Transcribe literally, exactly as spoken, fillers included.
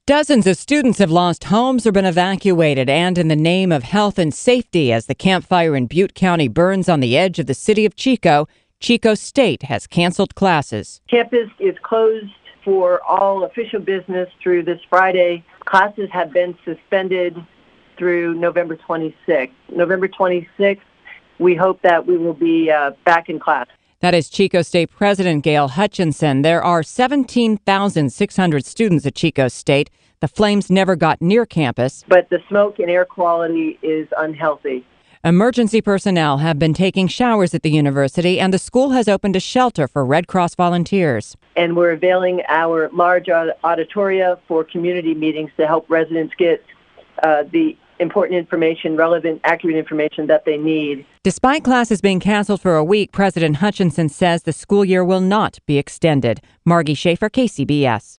Dozens of students have lost homes or been evacuated, and in the name of health and safety, as the campfire in Butte County burns on the edge of the city of Chico, Chico State has canceled classes. Campus is closed for all official business through this Friday. Classes have been suspended through November twenty-sixth. November twenty-sixth, we hope that we will be uh, back in class. That is Chico State President Gail Hutchinson. There are seventeen thousand six hundred students at Chico State. The flames never got near campus. But the smoke and air quality is unhealthy. Emergency personnel have been taking showers at the university, and the school has opened a shelter for Red Cross volunteers. And we're availing our large auditoria for community meetings to help residents get uh, the important information, relevant, accurate information that they need. Despite classes being canceled for a week, President Hutchinson says the school year will not be extended. Margie Schaefer, K C B S.